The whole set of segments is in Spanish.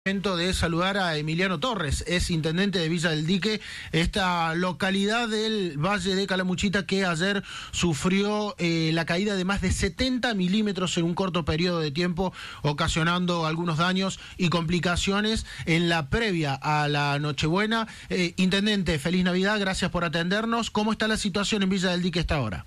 De saludar a Emiliano Torres, es intendente de Villa del Dique, esta localidad del Valle de Calamuchita que ayer sufrió la caída de más de 70 milímetros en un corto periodo de tiempo, ocasionando algunos daños y complicaciones en la previa a la Nochebuena. Intendente, feliz Navidad, gracias por atendernos. ¿Cómo está la situación en Villa del Dique a esta hora?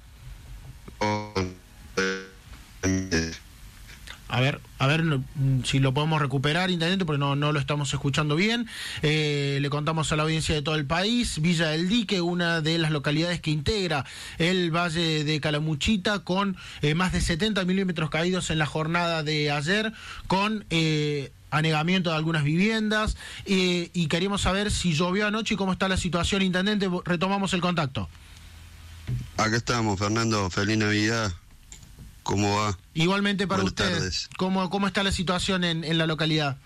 A ver si lo podemos recuperar, intendente, porque no lo estamos escuchando bien. Le contamos a la audiencia de todo el país, Villa del Dique, una de las localidades que integra el Valle de Calamuchita, con más de 70 milímetros caídos en la jornada de ayer, con anegamiento de algunas viviendas, y queríamos saber si llovió anoche y cómo está la situación, intendente. Retomamos el contacto. Acá estamos, Fernando, feliz Navidad. ¿Cómo va? Igualmente para Buenas usted. Tardes. ¿Cómo está la situación en la localidad?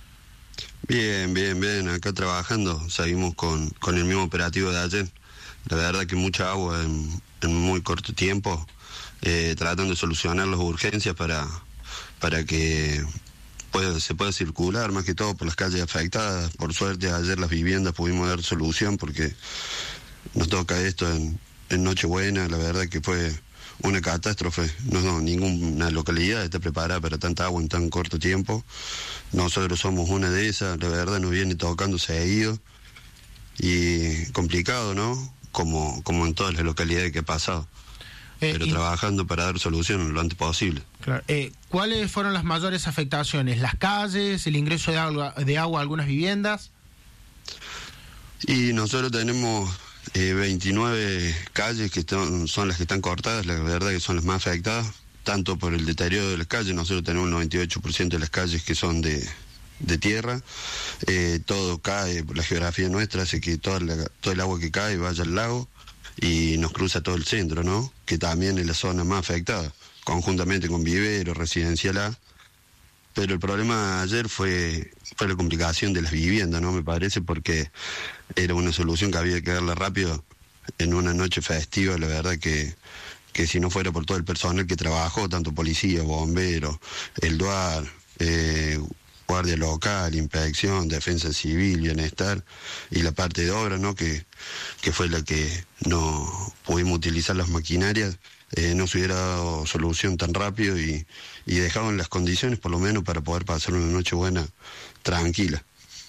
Bien. Acá trabajando. Seguimos con el mismo operativo de ayer. La verdad que mucha agua en muy corto tiempo. Tratando de solucionar las urgencias para que se pueda circular, más que todo por las calles afectadas. Por suerte, ayer las viviendas pudimos dar solución porque nos toca esto en Nochebuena. La verdad que fue una catástrofe. Ninguna localidad está preparada para tanta agua en tan corto tiempo. Nosotros somos una de esas. La verdad nos viene tocando seguido y complicado, ¿no? Como en todas las localidades que ha pasado, pero trabajando para dar solución lo antes posible. Claro. ¿Cuáles fueron las mayores afectaciones? ¿Las calles, el ingreso de agua a algunas viviendas? Y nosotros tenemos 29 calles que son las que están cortadas. La verdad que son las más afectadas, tanto por el deterioro de las calles. Nosotros tenemos el 98% de las calles que son de tierra. Todo cae, por la geografía nuestra hace que todo el agua que cae vaya al lago y nos cruza todo el centro, ¿no? Que también es la zona más afectada, conjuntamente con Vivero, Residencial A. Pero el problema ayer fue la complicación de las viviendas, ¿no? Me parece, porque era una solución que había que darle rápido en una noche festiva. La verdad que si no fuera por todo el personal que trabajó, tanto policía, bomberos, el DUAR, guardia local, inspección, defensa civil, bienestar, y la parte de obra, ¿no? Que fue la que no pudimos utilizar las maquinarias, no se hubiera dado solución tan rápido y dejaban las condiciones por lo menos para poder pasar una noche buena tranquila.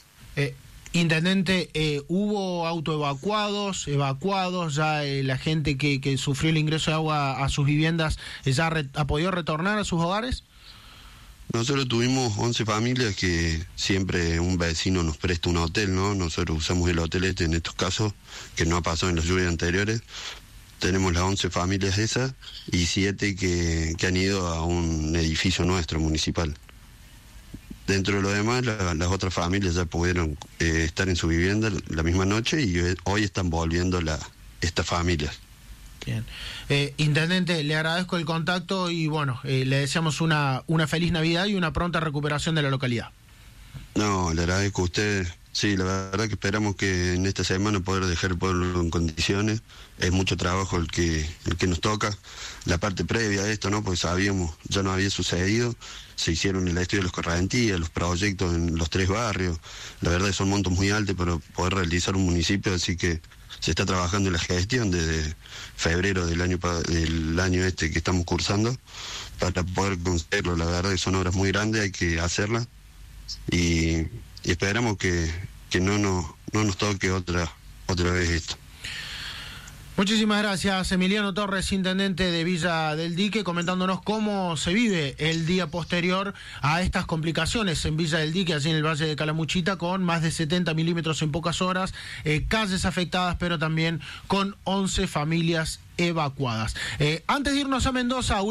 Intendente, ¿hubo autoevacuados, evacuados? ¿Ya la gente que sufrió el ingreso de agua a sus viviendas ya ha podido retornar a sus hogares? Nosotros tuvimos 11 familias que siempre un vecino nos presta un hotel, ¿no? Nosotros usamos el hotel en estos casos, que no ha pasado en las lluvias anteriores. Tenemos las 11 familias esas y 7 que han ido a un edificio nuestro, municipal. Dentro de lo demás, las otras familias ya pudieron estar en su vivienda la misma noche y hoy están volviendo estas familias. Bien. Intendente, le agradezco el contacto y bueno, le deseamos una feliz Navidad y una pronta recuperación de la localidad. No, le agradezco a usted. Sí, la verdad que esperamos que en esta semana poder dejar el pueblo en condiciones. Es mucho trabajo el que nos toca. La parte previa a esto, ¿no? Porque sabíamos, ya no había sucedido. Se hicieron el estudio de las correntías, los proyectos en los 3 barrios. La verdad que son montos muy altos para poder realizar un municipio, así que se está trabajando en la gestión desde febrero del año este que estamos cursando para poder conseguirlo. La verdad que son obras muy grandes, hay que hacerlas y esperamos que no nos toque otra vez esto. Muchísimas gracias, Emiliano Torres, intendente de Villa del Dique, comentándonos cómo se vive el día posterior a estas complicaciones en Villa del Dique, allí en el Valle de Calamuchita, con más de 70 milímetros en pocas horas, calles afectadas, pero también con 11 familias evacuadas. Antes de irnos a Mendoza,